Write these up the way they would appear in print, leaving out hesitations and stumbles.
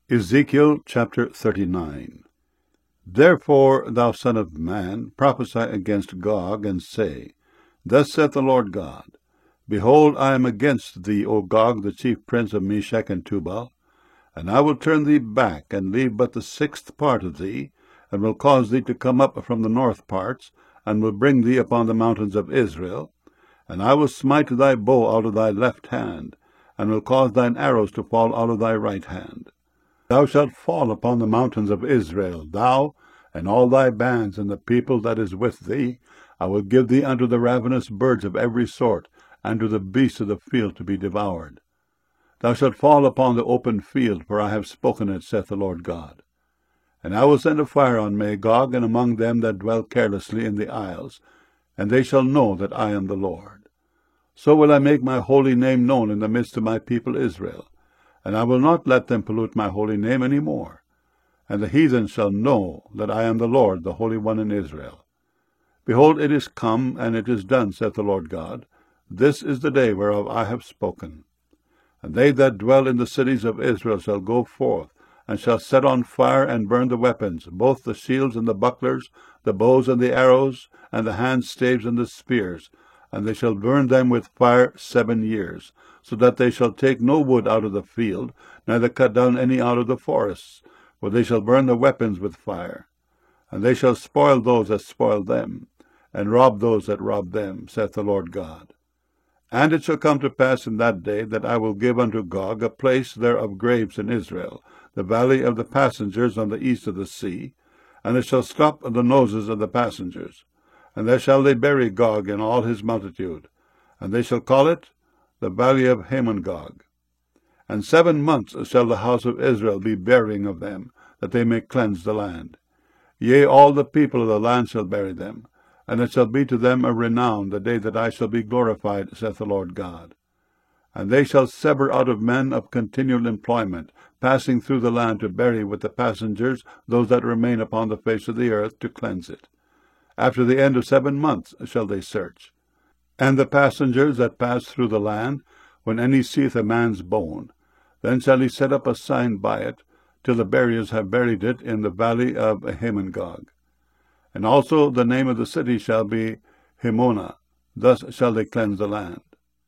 Ezekiel chapter 39. Therefore, thou son of man, prophesy against Gog, and say, Thus saith the Lord God, Behold, I am against thee, O Gog, the chief prince of Meshech and Tubal, and I will turn thee back, and leave but the 6th part of thee, and will cause thee to come up from the north parts, and will bring thee upon the mountains of Israel, and I will smite thy bow out of thy left hand, and will cause thine arrows to fall out of thy right hand. Thou shalt fall upon the mountains of Israel, thou, and all thy bands, and the people that is with thee. I will give thee unto the ravenous birds of every sort, and to the beasts of the field to be devoured. Thou shalt fall upon the open field, for I have spoken it, saith the Lord God. And I will send a fire on Magog, and among them that dwell carelessly in the isles, and they shall know that I am the Lord. So will I make my holy name known in the midst of my people Israel, and I will not let them pollute my holy name any more. And the heathen shall know that I am the Lord, the Holy One in Israel. Behold, it is come, and it is done, saith the Lord God. This is the day whereof I have spoken. And they that dwell in the cities of Israel shall go forth, and shall set on fire and burn the weapons, both the shields and the bucklers, the bows and the arrows, and the handstaves and the spears, and they shall burn them with fire 7 years, so that they shall take no wood out of the field, neither cut down any out of the forests, for they shall burn the weapons with fire. And they shall spoil those that spoil them, and rob those that rob them, saith the Lord God. And it shall come to pass in that day that I will give unto Gog a place there of graves in Israel, the valley of the passengers on the east of the sea, and it shall stop the noses of the passengers. And there shall they bury Gog in all his multitude, and they shall call it the valley of Hamon-Gog. And 7 months shall the house of Israel be burying of them, that they may cleanse the land. Yea, all the people of the land shall bury them, and it shall be to them a renown the day that I shall be glorified, saith the Lord God. And they shall sever out of men of continual employment, passing through the land to bury with the passengers those that remain upon the face of the earth, to cleanse it. After the end of 7 months shall they search. And the passengers that pass through the land, when any seeth a man's bone, then shall he set up a sign by it, till the buriers have buried it in the valley of Hamon-Gog. And also the name of the city shall be Himona. Thus shall they cleanse the land.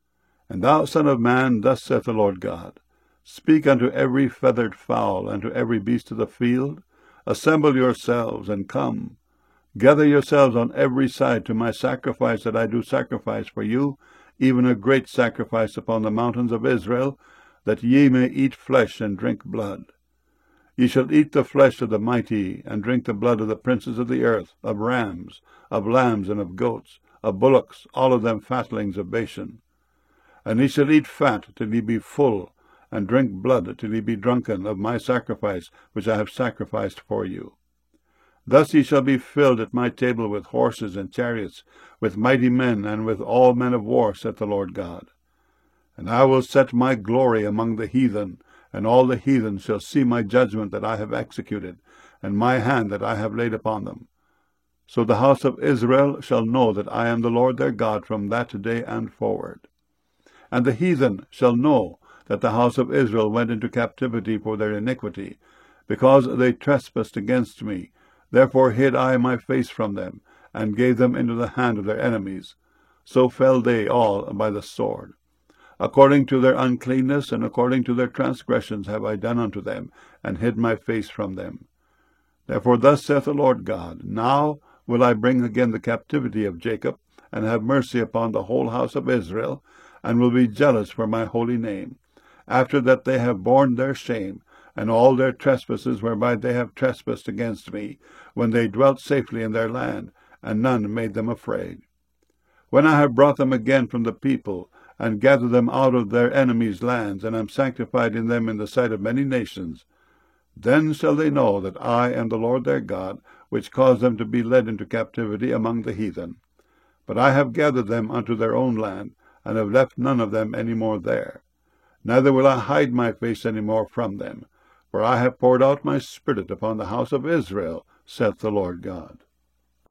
And thou, son of man, thus saith the Lord God, Speak unto every feathered fowl, and to every beast of the field, Assemble yourselves, and come. Gather yourselves on every side to my sacrifice that I do sacrifice for you, even a great sacrifice upon the mountains of Israel, that ye may eat flesh and drink blood. Ye shall eat the flesh of the mighty, and drink the blood of the princes of the earth, of rams, of lambs, and of goats, of bullocks, all of them fatlings of Bashan. And ye shall eat fat till ye be full, and drink blood till ye be drunken of my sacrifice which I have sacrificed for you. Thus ye shall be filled at my table with horses and chariots, with mighty men, and with all men of war, saith the Lord God. And I will set my glory among the heathen, and all the heathen shall see my judgment that I have executed, and my hand that I have laid upon them. So the house of Israel shall know that I am the Lord their God from that day and forward. And the heathen shall know that the house of Israel went into captivity for their iniquity, because they trespassed against me. Therefore hid I my face from them, and gave them into the hand of their enemies. So fell they all by the sword. According to their uncleanness and according to their transgressions have I done unto them, and hid my face from them. Therefore thus saith the Lord God, Now will I bring again the captivity of Jacob, and have mercy upon the whole house of Israel, and will be jealous for my holy name, after that they have borne their shame, and all their trespasses whereby they have trespassed against me, when they dwelt safely in their land, and none made them afraid. When I have brought them again from the people, and gathered them out of their enemies' lands, and am sanctified in them in the sight of many nations, then shall they know that I am the Lord their God, which caused them to be led into captivity among the heathen. But I have gathered them unto their own land, and have left none of them any more there. Neither will I hide my face any more from them, for I have poured out my Spirit upon the house of Israel, saith the Lord God.